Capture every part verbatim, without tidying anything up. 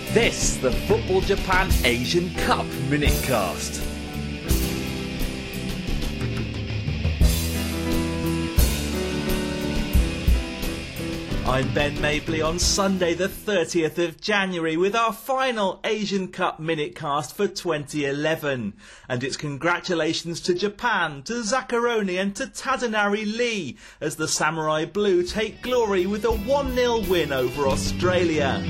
This, the Football Japan Asian Cup Minutecast. I'm Ben Mabley on Sunday the thirtieth of January with our final Asian Cup Minutecast for twenty eleven. And it's congratulations to Japan, to Zakaroni and to Tadanari Lee as the Samurai Blue take glory with a one nil win over Australia.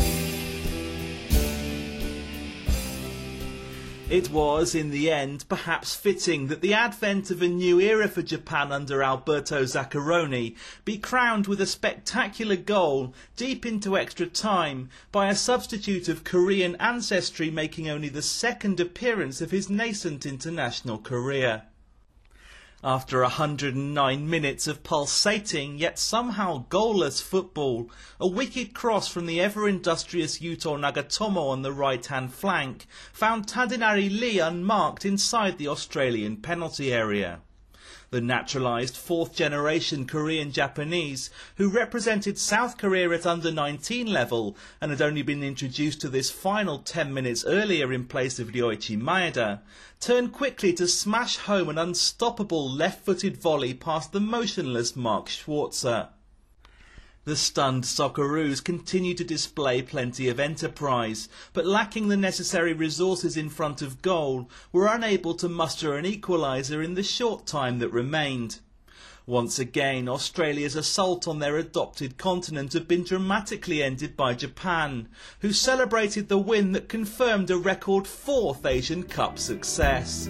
It was, in the end, perhaps fitting that the advent of a new era for Japan under Alberto Zakaroni be crowned with a spectacular goal deep into extra time by a substitute of Korean ancestry making only the second appearance of his nascent international career. After one hundred nine minutes of pulsating yet somehow goalless football, a wicked cross from the ever-industrious Yuto Nagatomo on the right-hand flank found Tadanari Lee unmarked inside the Australian penalty area. The naturalised fourth-generation Korean-Japanese, who represented South Korea at under nineteen level and had only been introduced to this final ten minutes earlier in place of Ryoichi Maeda, turned quickly to smash home an unstoppable left-footed volley past the motionless Mark Schwarzer. The stunned Socceroos continued to display plenty of enterprise, but lacking the necessary resources in front of goal, were unable to muster an equaliser in the short time that remained. Once again, Australia's assault on their adopted continent had been dramatically ended by Japan, who celebrated the win that confirmed a record fourth Asian Cup success.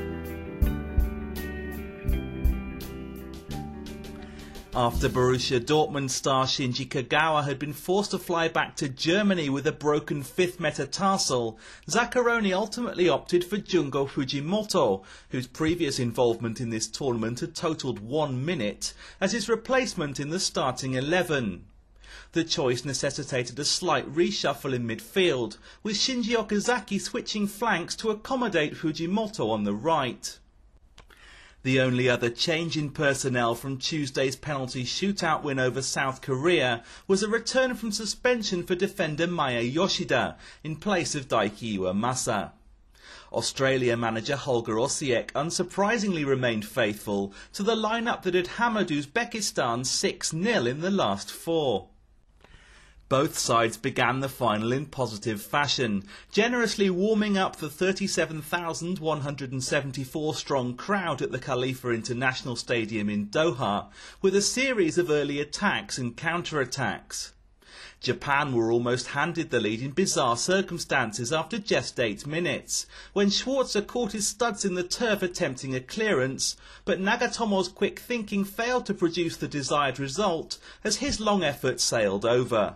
After Borussia Dortmund star Shinji Kagawa had been forced to fly back to Germany with a broken fifth metatarsal, Zakaroni ultimately opted for Jungo Fujimoto, whose previous involvement in this tournament had totalled one minute, as his replacement in the starting eleven. The choice necessitated a slight reshuffle in midfield, with Shinji Okazaki switching flanks to accommodate Fujimoto on the right. The only other change in personnel from Tuesday's penalty shootout win over South Korea was a return from suspension for defender Maya Yoshida in place of Daiki Iwamasa. Australia manager Holger Osijek unsurprisingly remained faithful to the lineup that had hammered Uzbekistan six nil in the last four. Both sides began the final in positive fashion, generously warming up the thirty-seven thousand one hundred seventy-four strong crowd at the Khalifa International Stadium in Doha, with a series of early attacks and counter-attacks. Japan were almost handed the lead in bizarre circumstances after just eight minutes, when Schwarzer caught his studs in the turf attempting a clearance, but Nagatomo's quick thinking failed to produce the desired result as his long effort sailed over.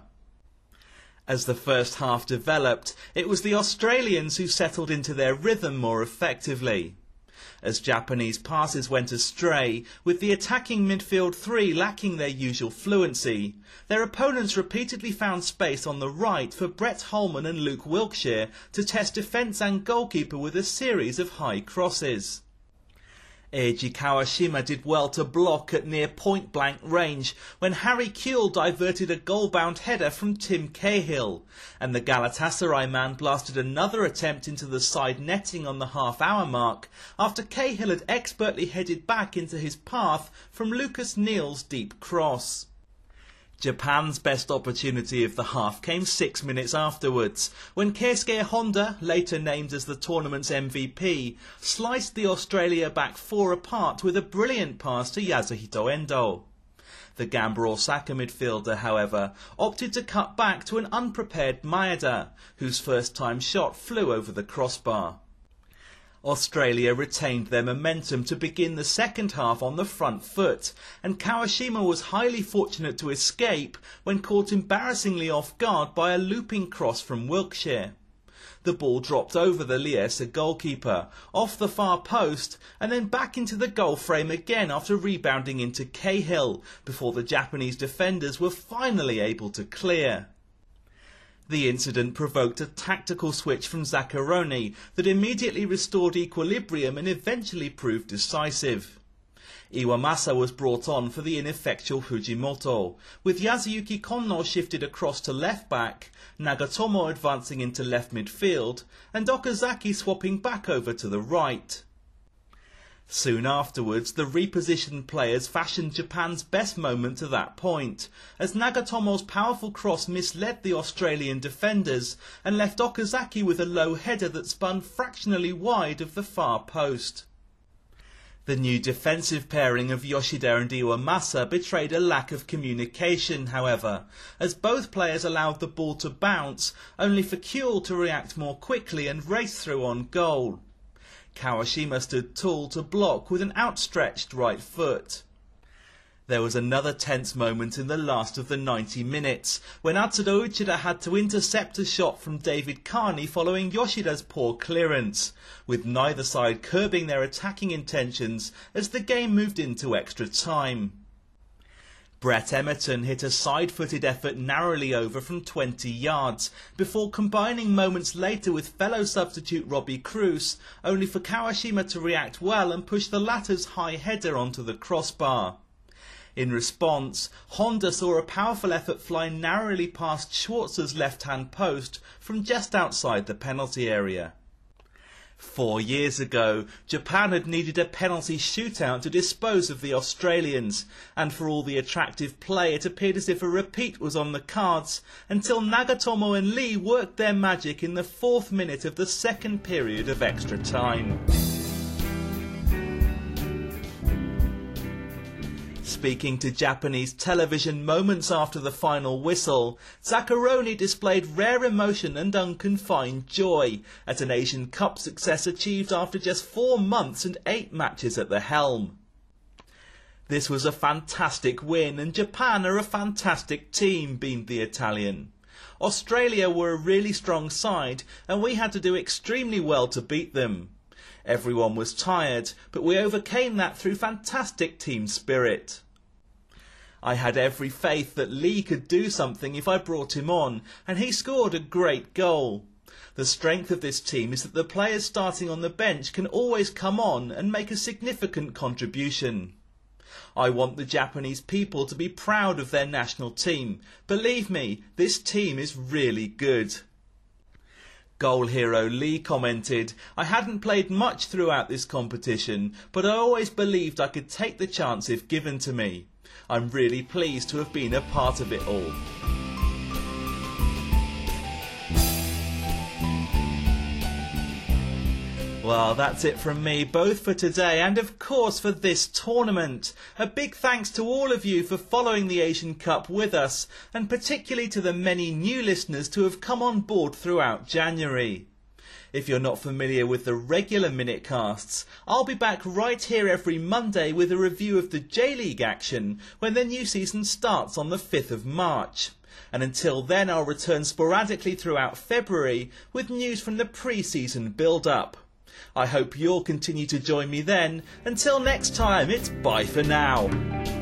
As the first half developed, it was the Australians who settled into their rhythm more effectively. As Japanese passes went astray, with the attacking midfield three lacking their usual fluency, their opponents repeatedly found space on the right for Brett Holman and Luke Wilkshire to test defence and goalkeeper with a series of high crosses. Eiji Kawashima did well to block at near point-blank range when Harry Kewell diverted a goal-bound header from Tim Cahill, and the Galatasaray man blasted another attempt into the side netting on the half-hour mark after Cahill had expertly headed back into his path from Lucas Neal's deep cross. Japan's best opportunity of the half came six minutes afterwards, when Keisuke Honda, later named as the tournament's M V P, sliced the Australia back four apart with a brilliant pass to Yasuhito Endo. The Gamba Osaka midfielder, however, opted to cut back to an unprepared Maeda, whose first-time shot flew over the crossbar. Australia retained their momentum to begin the second half on the front foot, and Kawashima was highly fortunate to escape when caught embarrassingly off guard by a looping cross from Wilkshire. The ball dropped over the Liesa goalkeeper, off the far post, and then back into the goal frame again after rebounding into Cahill, before the Japanese defenders were finally able to clear. The incident provoked a tactical switch from Zakaroni that immediately restored equilibrium and eventually proved decisive. Iwamasa was brought on for the ineffectual Fujimoto, with Yasuyuki Konno shifted across to left-back, Nagatomo advancing into left midfield, and Okazaki swapping back over to the right. Soon afterwards, the repositioned players fashioned Japan's best moment to that point, as Nagatomo's powerful cross misled the Australian defenders and left Okazaki with a low header that spun fractionally wide of the far post. The new defensive pairing of Yoshida and Iwamasa betrayed a lack of communication, however, as both players allowed the ball to bounce, only for Kuehl to react more quickly and race through on goal. Kawashima stood tall to block with an outstretched right foot. There was another tense moment in the last of the ninety minutes, when Atsudo Uchida had to intercept a shot from David Carney following Yoshida's poor clearance, with neither side curbing their attacking intentions as the game moved into extra time. Brett Emerton hit a side-footed effort narrowly over from twenty yards, before combining moments later with fellow substitute Robbie Cruz, only for Kawashima to react well and push the latter's high header onto the crossbar. In response, Honda saw a powerful effort fly narrowly past Schwartz's left-hand post from just outside the penalty area. Four years ago, Japan had needed a penalty shootout to dispose of the Australians, and for all the attractive play it appeared as if a repeat was on the cards, until Nagatomo and Lee worked their magic in the fourth minute of the second period of extra time. Speaking to Japanese television moments after the final whistle, Zaccheroni displayed rare emotion and unconfined joy at an Asian Cup success achieved after just four months and eight matches at the helm. This was a fantastic win, and Japan are a fantastic team, beamed the Italian. Australia were a really strong side, and we had to do extremely well to beat them. Everyone was tired, but we overcame that through fantastic team spirit. I had every faith that Lee could do something if I brought him on, and he scored a great goal. The strength of this team is that the players starting on the bench can always come on and make a significant contribution. I want the Japanese people to be proud of their national team. Believe me, this team is really good. Goal hero Lee commented, "I hadn't played much throughout this competition, but I always believed I could take the chance if given to me. I'm really pleased to have been a part of it all." Well, that's it from me, both for today and of course for this tournament. A big thanks to all of you for following the Asian Cup with us, and particularly to the many new listeners to have come on board throughout January. If you're not familiar with the regular Minute Casts, I'll be back right here every Monday with a review of the J-League action when the new season starts on the fifth of March. And until then I'll return sporadically throughout February with news from the pre-season build-up. I hope you'll continue to join me then. Until next time, it's bye for now.